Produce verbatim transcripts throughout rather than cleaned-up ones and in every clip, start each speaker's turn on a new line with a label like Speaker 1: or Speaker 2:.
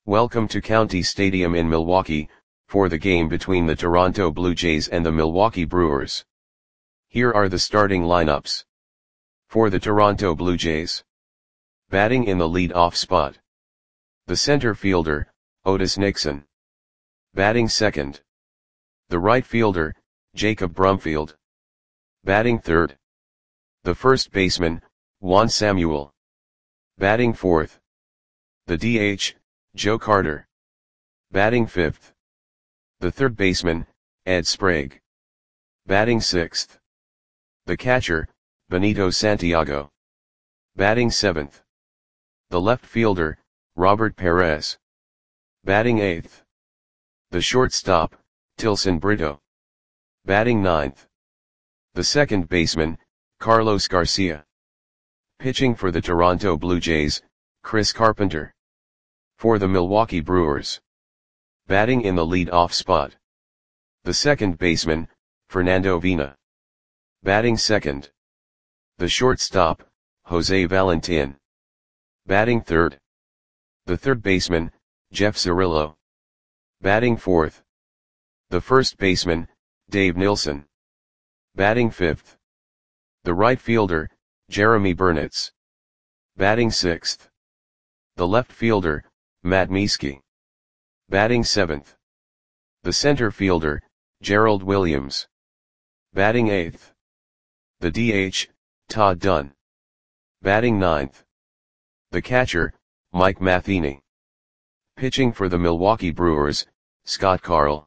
Speaker 1: Welcome to County Stadium in Milwaukee, for the game between the Toronto Blue Jays and the Milwaukee Brewers. Here are the starting lineups. For the Toronto Blue Jays. Batting in the lead-off spot. The center fielder, Otis Nixon. Batting second. The right fielder, Jacob Brumfield. Batting third. The first baseman, Juan Samuel. Batting fourth. The D H, Joe Carter. Batting fifth. The third baseman, Ed Sprague. Batting sixth. The catcher, Benito Santiago. Batting seventh. The left fielder, Robert Perez. Batting eighth. The shortstop, Tilson Brito. Batting ninth. The second baseman, Carlos Garcia. Pitching for the Toronto Blue Jays, Chris Carpenter. For the Milwaukee Brewers. Batting in the lead-off spot. The second baseman, Fernando Vina. Batting second. The shortstop, Jose Valentin. Batting third. The third baseman, Jeff Cirillo. Batting fourth. The first baseman, Dave Nilsson. Batting fifth. The right fielder, Jeremy Burnitz. Batting sixth. The left fielder, Matt Mieske. Batting seventh. The center fielder, Gerald Williams. Batting eighth. The D H, Todd Dunn. Batting ninth. The catcher, Mike Matheny. Pitching for the Milwaukee Brewers, Scott Carl.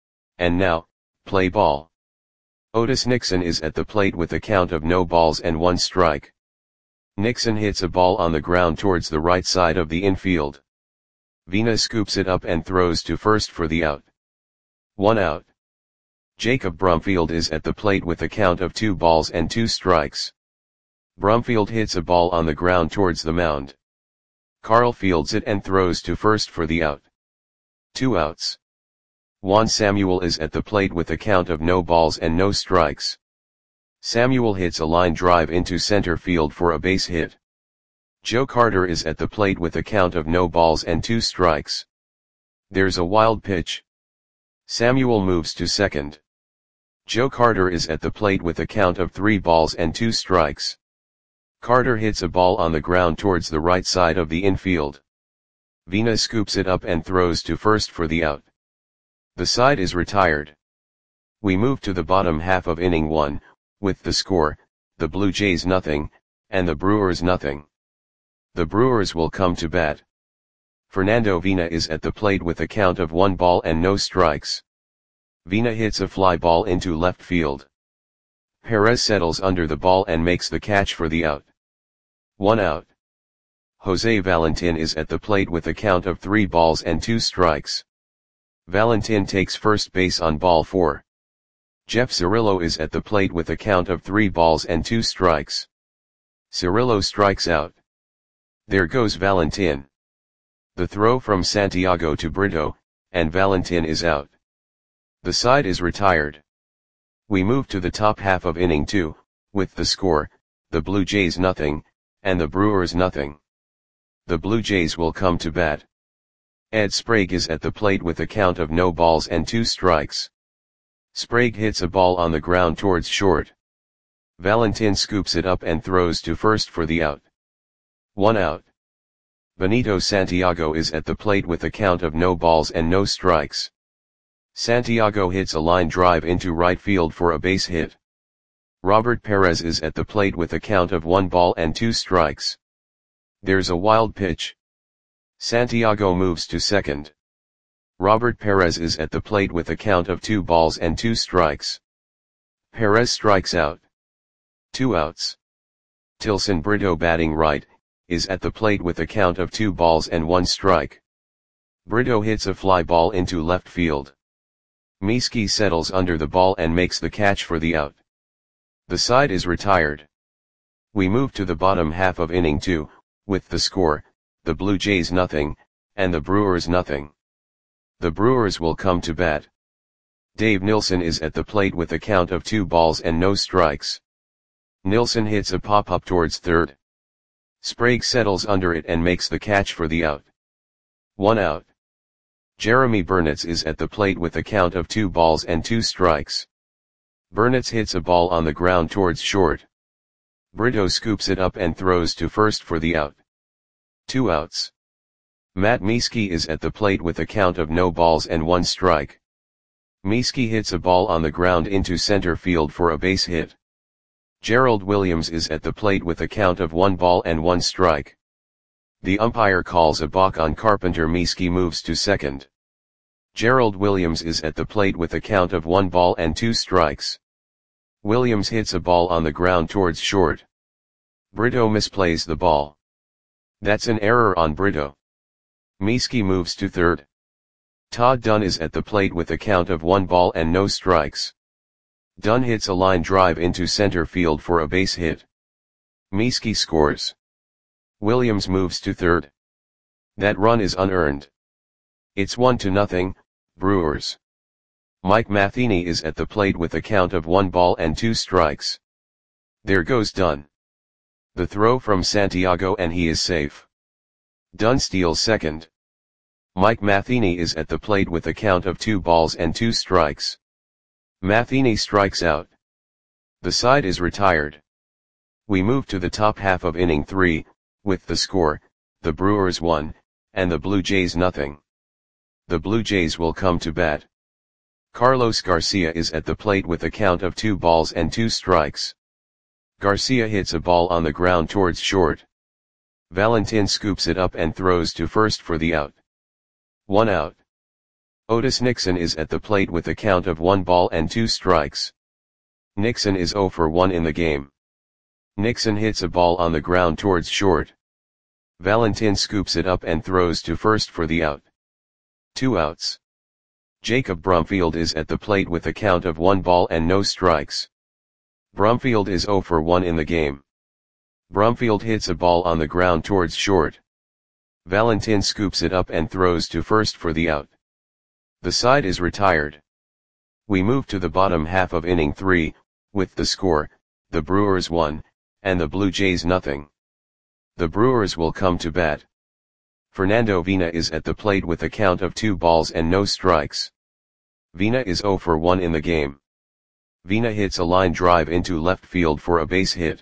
Speaker 1: And now, play ball. Otis Nixon is at the plate with a count of no balls and one strike. Nixon hits a ball on the ground towards the right side of the infield. Vina scoops it up and throws to first for the out. One out. Jacob Brumfield is at the plate with a count of two balls and two strikes. Brumfield hits a ball on the ground towards the mound. Carl fields it and throws to first for the out. Two outs. Juan Samuel is at the plate with a count of no balls and no strikes. Samuel hits a line drive into center field for a base hit. Joe Carter is at the plate with a count of no balls and two strikes. There's a wild pitch. Samuel moves to second. Joe Carter is at the plate with a count of three balls and two strikes. Carter hits a ball on the ground towards the right side of the infield. Vina scoops it up and throws to first for the out. The side is retired. We move to the bottom half of inning one, with the score, the Blue Jays nothing, and the Brewers nothing. The Brewers will come to bat. Fernando Vina is at the plate with a count of one ball and no strikes. Vina hits a fly ball into left field. Perez settles under the ball and makes the catch for the out. One out. Jose Valentin is at the plate with a count of three balls and two strikes. Valentin takes first base on ball four. Jeff Cirillo is at the plate with a count of three balls and two strikes. Cirillo strikes out. There goes Valentin. The throw from Santiago to Brito, and Valentin is out. The side is retired. We move to the top half of inning two, with the score, the Blue Jays nothing, and the Brewers nothing. The Blue Jays will come to bat. Ed Sprague is at the plate with a count of no balls and two strikes. Sprague hits a ball on the ground towards short. Valentin scoops it up and throws to first for the out. One out. Benito Santiago is at the plate with a count of no balls and no strikes. Santiago hits a line drive into right field for a base hit. Robert Perez is at the plate with a count of one ball and two strikes. There's a wild pitch. Santiago moves to second. Robert Perez is at the plate with a count of two balls and two strikes. Perez strikes out. Two outs. Tilson Brito, batting right, is at the plate with a count of two balls and one strike. Brito hits a fly ball into left field. Mieske settles under the ball and makes the catch for the out. The side is retired. We move to the bottom half of inning two, with the score, the Blue Jays nothing, and the Brewers nothing. The Brewers will come to bat. Dave Nilsson is at the plate with a count of two balls and no strikes. Nilsson hits a pop-up towards third. Sprague settles under it and makes the catch for the out. One out. Jeremy Burnitz is at the plate with a count of two balls and two strikes. Burnitz hits a ball on the ground towards short. Brito scoops it up and throws to first for the out. Two outs. Matt Mieske is at the plate with a count of no balls and one strike. Mieske hits a ball on the ground into center field for a base hit. Gerald Williams is at the plate with a count of one ball and one strike. The umpire calls a balk on Carpenter. Mieske moves to second. Gerald Williams is at the plate with a count of one ball and two strikes. Williams hits a ball on the ground towards short. Brito misplays the ball. That's an error on Brito. Mieske moves to third. Todd Dunn is at the plate with a count of one ball and no strikes. Dunn hits a line drive into center field for a base hit. Mieske scores. Williams moves to third. That run is unearned. It's one to nothing, Brewers. Mike Matheny is at the plate with a count of one ball and two strikes. There goes Dunn. The throw from Santiago and he is safe. Dunn steals second. Mike Matheny is at the plate with a count of two balls and two strikes. Matheny strikes out. The side is retired. We move to the top half of inning three, with the score, the Brewers one, and the Blue Jays nothing. The Blue Jays will come to bat. Carlos Garcia is at the plate with a count of two balls and two strikes. Garcia hits a ball on the ground towards short. Valentin scoops it up and throws to first for the out. One out. Otis Nixon is at the plate with a count of one ball and two strikes. Nixon is zero for one in the game. Nixon hits a ball on the ground towards short. Valentin scoops it up and throws to first for the out. Two outs. Jacob Brumfield is at the plate with a count of one ball and no strikes. Brumfield is zero for one in the game. Brumfield hits a ball on the ground towards short. Valentin scoops it up and throws to first for the out. The side is retired. We move to the bottom half of inning three, with the score, the Brewers one, and the Blue Jays nothing. The Brewers will come to bat. Fernando Vina is at the plate with a count of two balls and no strikes. Vina is zero for one in the game. Vina hits a line drive into left field for a base hit.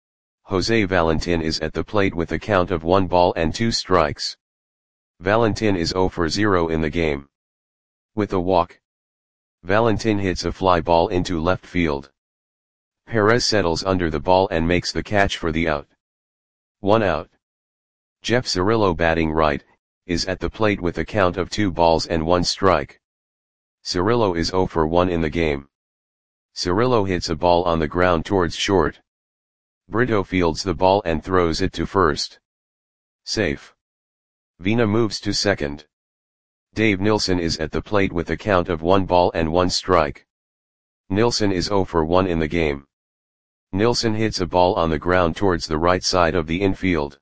Speaker 1: Jose Valentin is at the plate with a count of one ball and two strikes. Valentin is zero for zero in the game. With a walk, Valentin hits a fly ball into left field. Perez settles under the ball and makes the catch for the out. One out. Jeff Cirillo, batting right, is at the plate with a count of two balls and one strike. Cirillo is zero for one in the game. Cirillo hits a ball on the ground towards short. Brito fields the ball and throws it to first. Safe. Vina moves to second. Dave Nilsson is at the plate with a count of one ball and one strike. Nilsson is zero for one in the game. Nilsson hits a ball on the ground towards the right side of the infield.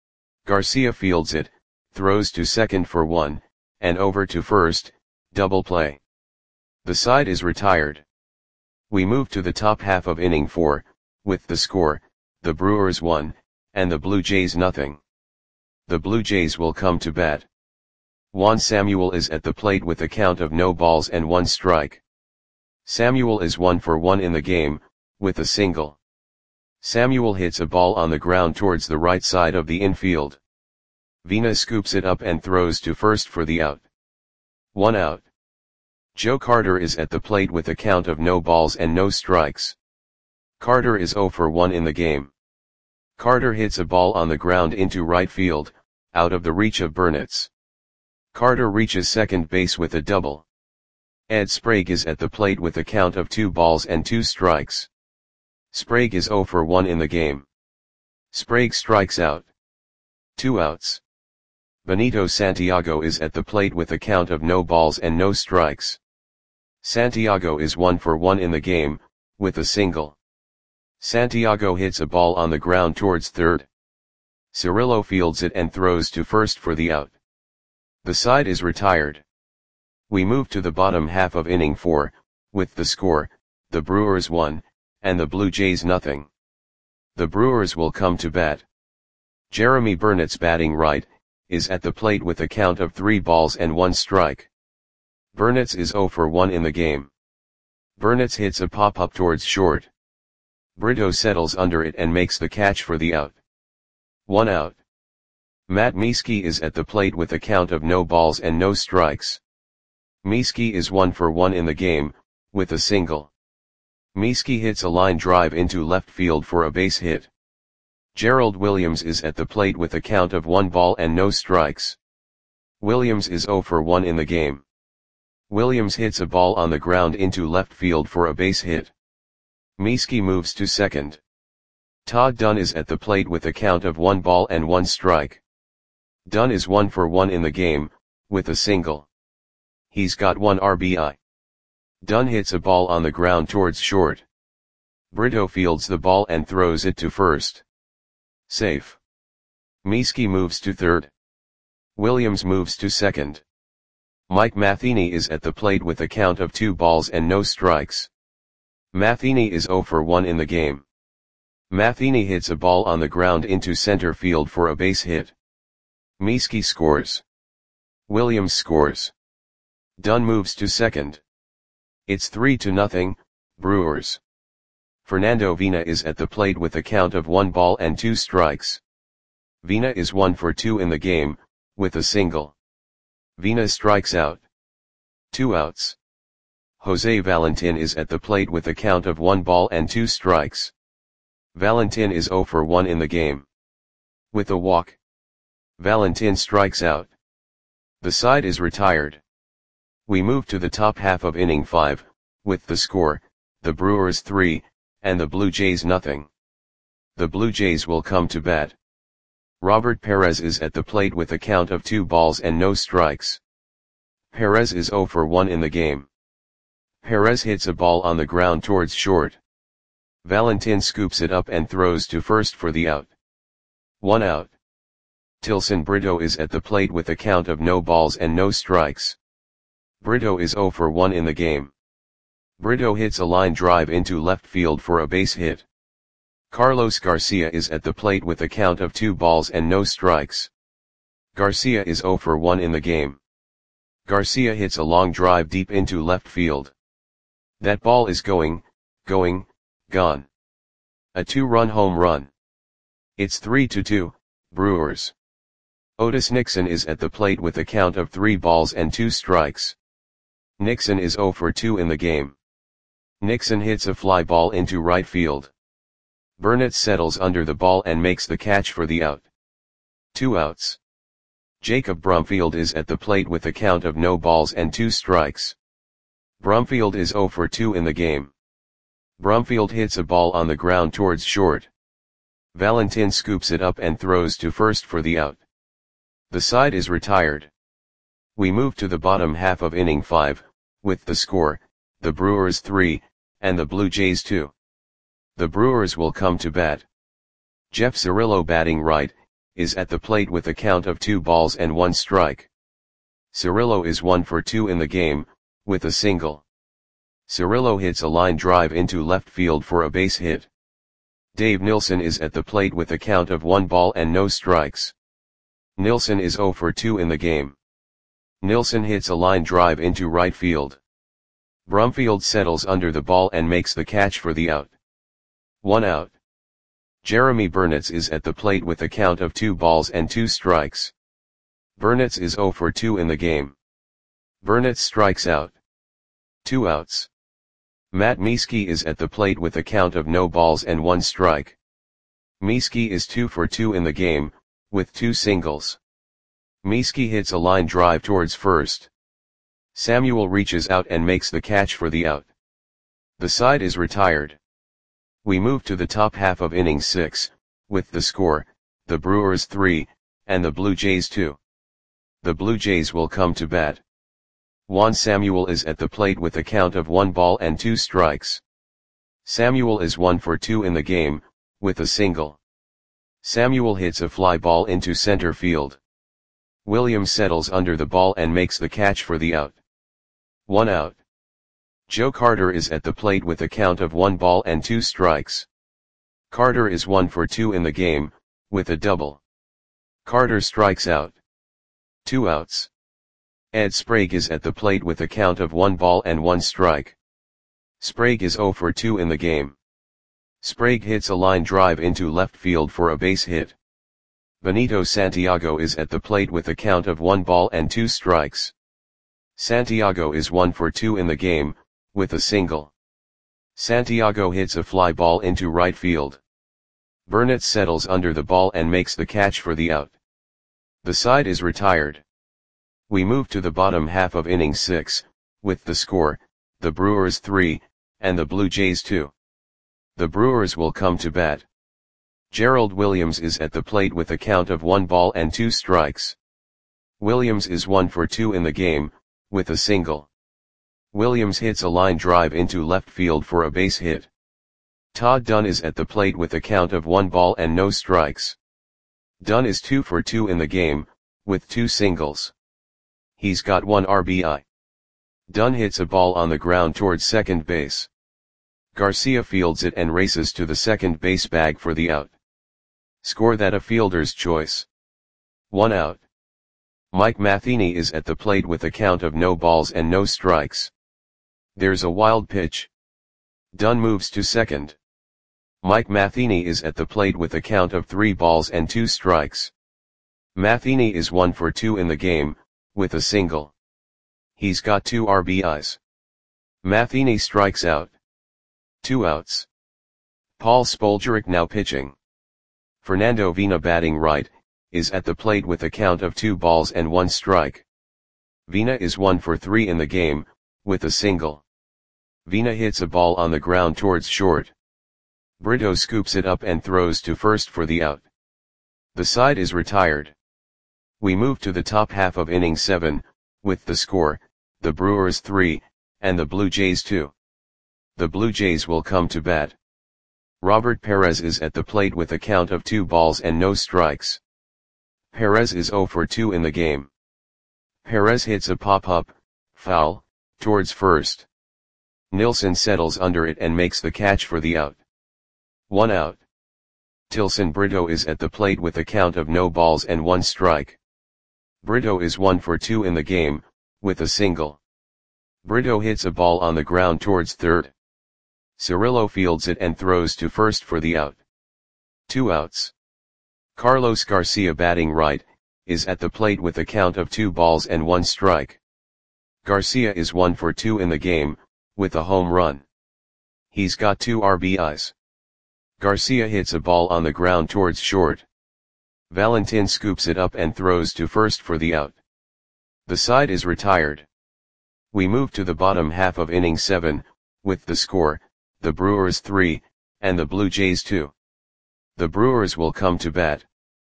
Speaker 1: Garcia fields it, throws to second for one, and over to first, double play. The side is retired. We move to the top half of inning four, with the score, the Brewers one, and the Blue Jays nothing. The Blue Jays will come to bat. Juan Samuel is at the plate with a count of no balls and one strike. Samuel is one for one in the game, with a single. Samuel hits a ball on the ground towards the right side of the infield. Vina scoops it up and throws to first for the out. One out. Joe Carter is at the plate with a count of no balls and no strikes. Carter is zero for one in the game. Carter hits a ball on the ground into right field, out of the reach of Burnitz. Carter reaches second base with a double. Ed Sprague is at the plate with a count of two balls and two strikes. Sprague is zero for one in the game. Sprague strikes out. Two outs. Benito Santiago is at the plate with a count of no balls and no strikes. Santiago is one for one in the game, with a single. Santiago hits a ball on the ground towards third. Cirillo fields it and throws to first for the out. The side is retired. We move to the bottom half of inning four, with the score, the Brewers one, and the Blue Jays nothing. The Brewers will come to bat. Jeremy Burnitz, batting right, is at the plate with a count of three balls and one strike. Burnitz is zero for one in the game. Burnitz hits a pop-up towards short. Brito settles under it and makes the catch for the out. One out. Matt Mieske is at the plate with a count of no balls and no strikes. Mieske is one for one in the game, with a single. Mieske hits a line drive into left field for a base hit. Gerald Williams is at the plate with a count of one ball and no strikes. Williams is zero for one in the game. Williams hits a ball on the ground into left field for a base hit. Mieske moves to second. Todd Dunn is at the plate with a count of one ball and one strike. Dunn is one for one in the game, with a single. He's got one R B I. Dunn hits a ball on the ground towards short. Brito fields the ball and throws it to first. Safe. Mieske moves to third. Williams moves to second. Mike Matheny is at the plate with a count of two balls and no strikes. Matheny is zero for one in the game. Matheny hits a ball on the ground into center field for a base hit. Mieske scores. Williams scores. Dunn moves to second. It's three to nothing, Brewers. Fernando Vina is at the plate with a count of one ball and two strikes. Vina is one for two in the game, with a single. Vina strikes out. Two outs. Jose Valentin is at the plate with a count of one ball and two strikes. Valentin is zero for one in the game. With a walk. Valentin strikes out. The side is retired. We move to the top half of inning five, with the score, the Brewers three, and the Blue Jays nothing. The Blue Jays will come to bat. Robert Perez is at the plate with a count of two balls and no strikes. Perez is zero for one in the game. Perez hits a ball on the ground towards short. Valentin scoops it up and throws to first for the out. One out. Tilson Brito is at the plate with a count of no balls and no strikes. Brito is zero for one in the game. Brito hits a line drive into left field for a base hit. Carlos Garcia is at the plate with a count of two balls and no strikes. Garcia is zero for one in the game. Garcia hits a long drive deep into left field. That ball is going, going, gone. A two-run home run. It's three to two, Brewers. Otis Nixon is at the plate with a count of three balls and two strikes. Nixon is zero for two in the game. Nixon hits a fly ball into right field. Burnitz settles under the ball and makes the catch for the out. Two outs. Jacob Brumfield is at the plate with a count of no balls and two strikes. Brumfield is zero for two in the game. Brumfield hits a ball on the ground towards short. Valentin scoops it up and throws to first for the out. The side is retired. We move to the bottom half of inning five, with the score, the Brewers three, and the Blue Jays two. The Brewers will come to bat. Jeff Cirillo, batting right, is at the plate with a count of two balls and one strike. Cirillo is one for two in the game, with a single. Cirillo hits a line drive into left field for a base hit. Dave Nilsson is at the plate with a count of one ball and no strikes. Nilsson is zero for two in the game. Nilsson hits a line drive into right field. Brumfield settles under the ball and makes the catch for the out. One out. Jeremy Burnitz is at the plate with a count of two balls and two strikes. Burnitz is zero for two in the game. Burnitz strikes out. Two outs. Matt Mieske is at the plate with a count of no balls and one strike. Mieske is two for two in the game, with two singles. Mieske hits a line drive towards first. Samuel reaches out and makes the catch for the out. The side is retired. We move to the top half of inning six, with the score, the Brewers three, and the Blue Jays two. The Blue Jays will come to bat. Juan Samuel is at the plate with a count of one ball and two strikes. Samuel is one for two in the game, with a single. Samuel hits a fly ball into center field. Williams settles under the ball and makes the catch for the out. One out. Joe Carter is at the plate with a count of one ball and two strikes. Carter is one for two in the game, with a double. Carter strikes out. Two outs. Ed Sprague is at the plate with a count of one ball and one strike. Sprague is oh for two in the game. Sprague hits a line drive into left field for a base hit. Benito Santiago is at the plate with a count of one ball and two strikes. Santiago is one for two in the game, with a single. Santiago hits a fly ball into right field. Burnett settles under the ball and makes the catch for the out. The side is retired. We move to the bottom half of inning six, with the score, the Brewers three, and the Blue Jays two. The Brewers will come to bat. Gerald Williams is at the plate with a count of one ball and two strikes. Williams is one for two in the game, with a single. Williams hits a line drive into left field for a base hit. Todd Dunn is at the plate with a count of one ball and no strikes. Dunn is two for two in the game, with two singles. He's got one R B I. Dunn hits a ball on the ground towards second base. Garcia fields it and races to the second base bag for the out. Score that a fielder's choice. One out. Mike Matheny is at the plate with a count of no balls and no strikes. There's a wild pitch. Dunn moves to second. Mike Matheny is at the plate with a count of three balls and two strikes. Matheny is one for two in the game, with a single. He's got two R B Is. Matheny strikes out. Two outs. Paul Spoljaric now pitching. Fernando Vina batting right, is at the plate with a count of two balls and one strike. Vina is one for three in the game, with a single. Vina hits a ball on the ground towards short. Brito scoops it up and throws to first for the out. The side is retired. We move to the top half of inning seven, with the score, the Brewers three, and the Blue Jays two. The Blue Jays will come to bat. Robert Perez is at the plate with a count of two balls and no strikes. Perez is oh for two in the game. Perez hits a pop-up, foul, towards first. Nilsson settles under it and makes the catch for the out. One out. Tilson Brito is at the plate with a count of no balls and one strike. Brito is one for two in the game, with a single. Brito hits a ball on the ground towards third. Cirillo fields it and throws to first for the out. Two outs. Carlos Garcia batting right, is at the plate with a count of two balls and one strike. Garcia is one for two in the game, with a home run. He's got two R B Is. Garcia hits a ball on the ground towards short. Valentin scoops it up and throws to first for the out. The side is retired. We move to the bottom half of inning seven, with the score, the Brewers three, and the Blue Jays two. The Brewers will come to bat.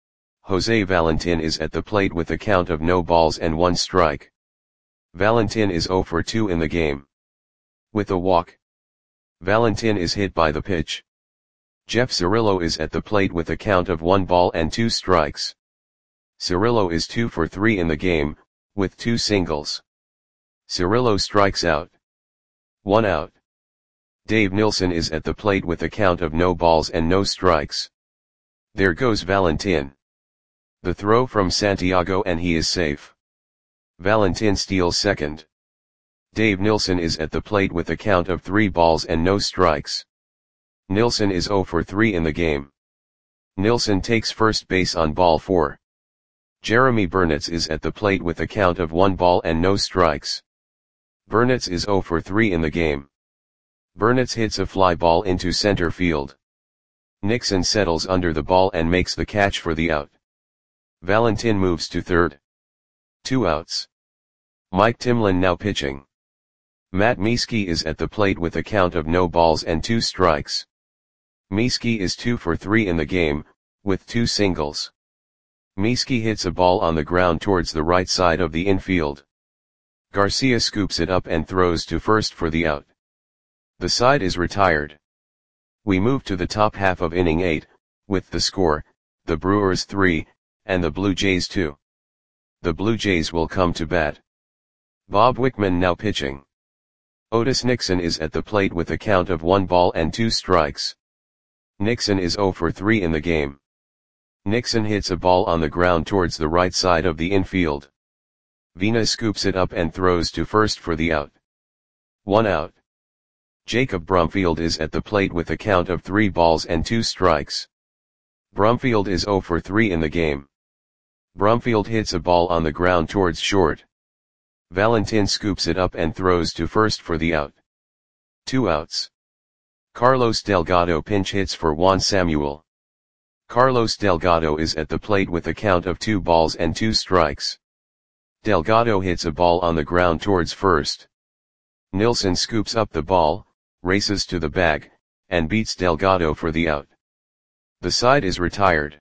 Speaker 1: Jose Valentin is at the plate with a count of no balls and one strike. Valentin is oh for two in the game. With a walk. Valentin is hit by the pitch. Jeff Cirillo is at the plate with a count of one ball and two strikes. Cirillo is two for three in the game, with two singles. Cirillo strikes out. One out. Dave Nilsson is at the plate with a count of no balls and no strikes. There goes Valentin. The throw from Santiago and he is safe. Valentin steals second. Dave Nilsson is at the plate with a count of three balls and no strikes. Nilsson is oh for three in the game. Nilsson takes first base on ball four. Jeremy Burnitz is at the plate with a count of one ball and no strikes. Burnitz is oh for three in the game. Burnitz hits a fly ball into center field. Nixon settles under the ball and makes the catch for the out. Valentin moves to third. Two outs. Mike Timlin now pitching. Matt Mieske is at the plate with a count of no balls and two strikes. Mieske is two for three in the game, with two singles. Mieske hits a ball on the ground towards the right side of the infield. Garcia scoops it up and throws to first for the out. The side is retired. We move to the top half of inning eight, with the score, the Brewers three, and the Blue Jays two. The Blue Jays will come to bat. Bob Wickman now pitching. Otis Nixon is at the plate with a count of one ball and two strikes. Nixon is oh for three in the game. Nixon hits a ball on the ground towards the right side of the infield. Vina scoops it up and throws to first for the out. One out. Jacob Brumfield is at the plate with a count of three balls and two strikes. Brumfield is zero for three in the game. Brumfield hits a ball on the ground towards short. Valentin scoops it up and throws to first for the out. Two outs. Carlos Delgado pinch hits for Juan Samuel. Carlos Delgado is at the plate with a count of two balls and two strikes. Delgado hits a ball on the ground towards first. Nilsson scoops up the ball, races to the bag, and beats Delgado for the out. The side is retired.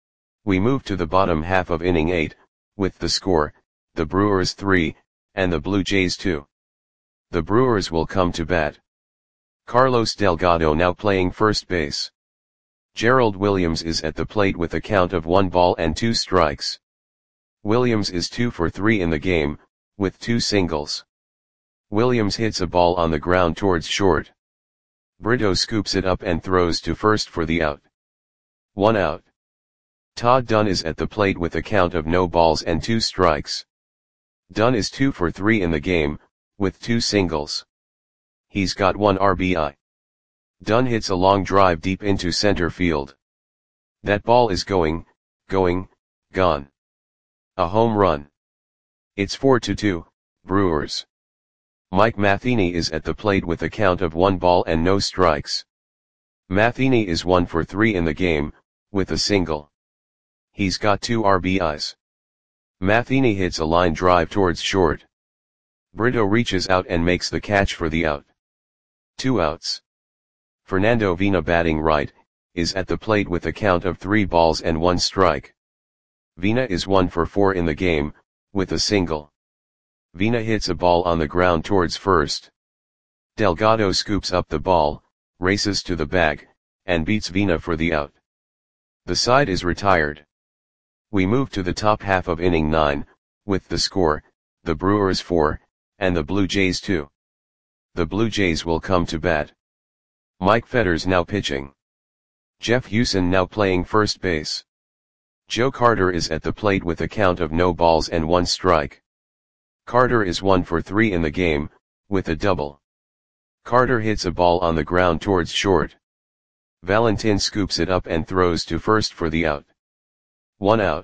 Speaker 1: We move to the bottom half of inning eight, with the score, the Brewers three, and the Blue Jays two. The Brewers will come to bat. Carlos Delgado now playing first base. Gerald Williams is at the plate with a count of one ball and two strikes. Williams is two for three in the game, with two singles. Williams hits a ball on the ground towards short. Brito scoops it up and throws to first for the out. One out. Todd Dunn is at the plate with a count of no balls and two strikes. Dunn is two for three in the game, with two singles. He's got one R B I. Dunn hits a long drive deep into center field. That ball is going, going, gone. A home run. It's four to two, Brewers. Mike Matheny is at the plate with a count of one ball and no strikes. Matheny is one for three in the game, with a single. He's got two R B Is. Matheny hits a line drive towards short. Brito reaches out and makes the catch for the out. Two outs. Fernando Vina batting right, is at the plate with a count of three balls and one strike. Vina is one for four in the game, with a single. Vina hits a ball on the ground towards first. Delgado scoops up the ball, races to the bag, and beats Vina for the out. The side is retired. We move to the top half of inning nine, with the score, the Brewers four, and the Blue Jays two. The Blue Jays will come to bat. Mike Fetters now pitching. Jeff Hewson now playing first base. Joe Carter is at the plate with a count of no balls and one strike. Carter is one for three in the game, with a double. Carter hits a ball on the ground towards short. Valentin scoops it up and throws to first for the out. One out.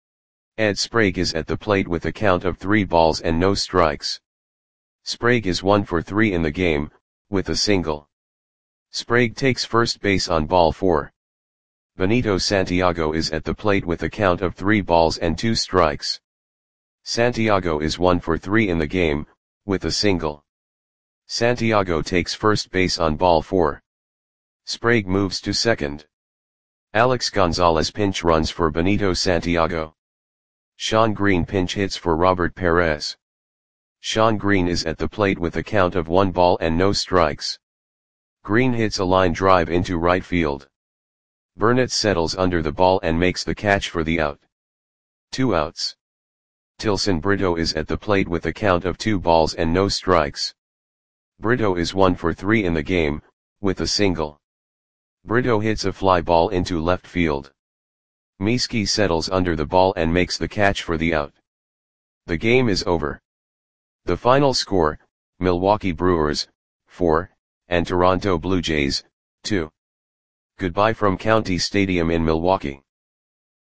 Speaker 1: Ed Sprague is at the plate with a count of three balls and no strikes. Sprague is one for three in the game, with a single. Sprague takes first base on ball four. Benito Santiago is at the plate with a count of three balls and two strikes. Santiago is one for three in the game, with a single. Santiago takes first base on ball four. Sprague moves to second. Alex Gonzalez pinch runs for Benito Santiago. Sean Green pinch hits for Robert Perez. Sean Green is at the plate with a count of one ball and no strikes. Green hits a line drive into right field. Burnett settles under the ball and makes the catch for the out. Two outs. Tilson Brito is at the plate with a count of two balls and no strikes. Brito is one for three in the game, with a single. Brito hits a fly ball into left field. Mieski settles under the ball and makes the catch for the out. The game is over. The final score, Milwaukee Brewers, four, and Toronto Blue Jays, two. Goodbye from County Stadium in Milwaukee.